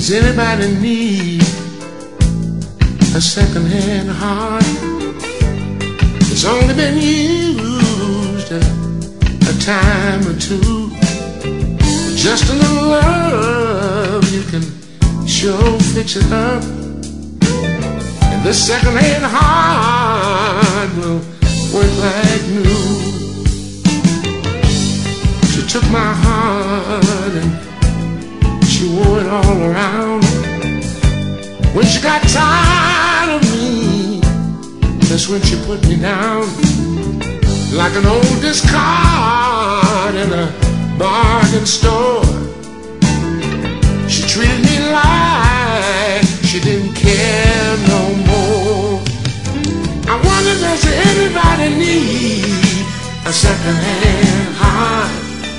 Does anybody need a second-hand heart? It's only been used a time or two. Just a little love, you can sure fix it up. And this second-hand heart will work like new. She took my heart and she wore it all around. When she got tired of me, that's when she put me down. Like an old discard in a bargain store. She treated me like she didn't care no more. I wonder, does anybody need a second-hand heart?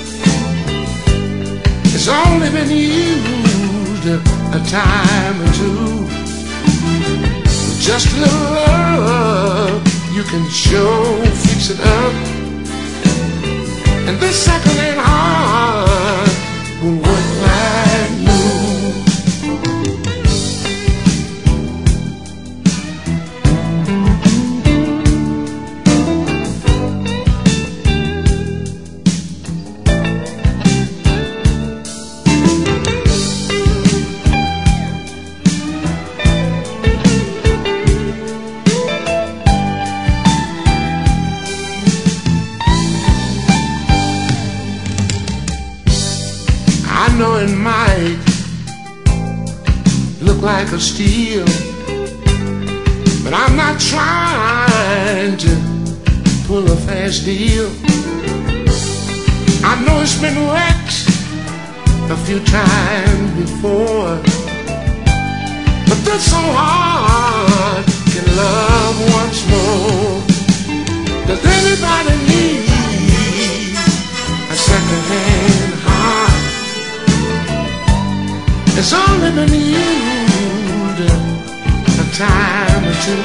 It's only been used a time or two. Just a little love, you can sure fix it up. And this second-hand heart will work like new. I know it might look like a steal, but I'm not trying to pull a fast deal. I know it's been wrecked a few times before, but that's so hard, can love once more. Does anybody need a second-hand heart? It's only been used a time or two.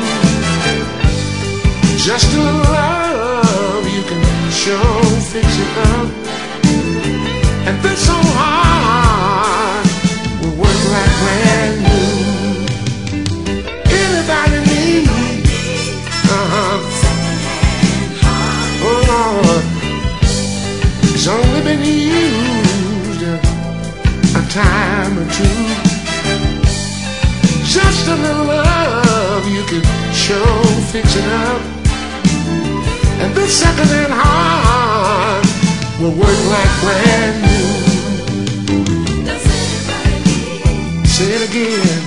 Just a little love, you can sure fix it up. And this old heart will work like brand new. Anybody need oh Lord, it's only been used a time or two. Just a little love, you can sure fix it up. And this second-hand heart will work like brand new. Say it again.